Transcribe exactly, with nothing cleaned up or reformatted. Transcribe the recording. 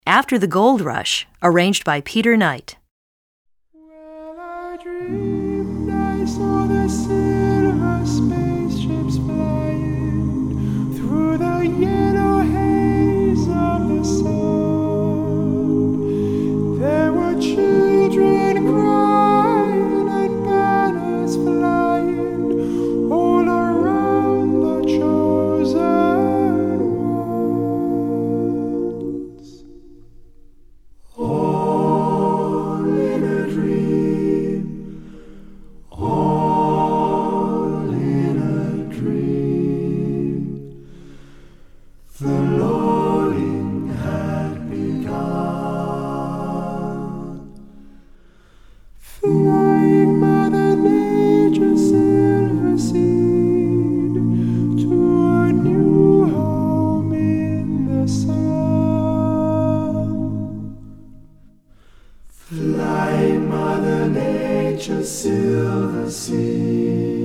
After the Gold Rush, arranged by Peter Knight. Well, I dreamed I saw the silver spaceships flying through the yellow haze of the sun. There were children crying and banners flying all around the chosen ones. All in a dream, all in a dream. The loading had begun. Flying Mother Nature's silver seed to a new home in the sun. Flying Mother Nature's silver seed